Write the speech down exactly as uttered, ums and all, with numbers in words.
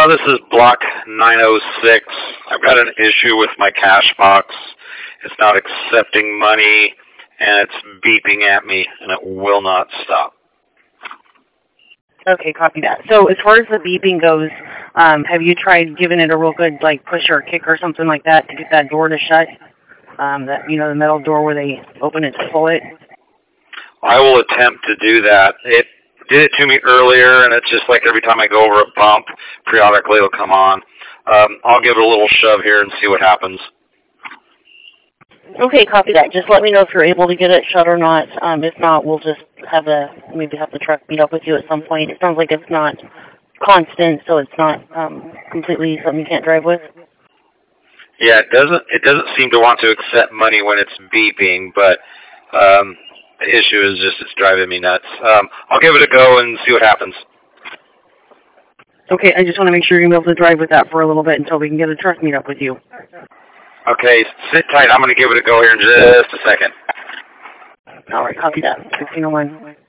Uh, this is block nine oh six. I've got an issue with my cash box. It's not accepting money, and it's beeping at me, and it will not stop. Okay, copy that. So as far as the beeping goes, um, have you tried giving it a real good, like, push or kick or something like that to get that door to shut? Um, that, you know, the metal door where they open it to pull it? I will attempt to do that. It did it to me earlier, and it's just like every time I go over a bump, periodically it'll come on. Um, I'll give it a little shove here and see what happens. Okay, copy that. Just let me know if you're able to get it shut or not. Um, if not, we'll just have a maybe have the truck meet up with you at some point. It sounds like it's not constant, so it's not um, completely something you can't drive with. Yeah, it doesn't. It doesn't seem to want to accept money when it's beeping, but um, the issue is just it's driving me nuts. Um, I'll give it a go and see what happens. Okay, I just want to make sure you're going to be able to drive with that for a little bit until we can get a truck meet up with you. Okay, sit tight. I'm going to give it a go here in just a second. All right, copy that. fifteen oh one.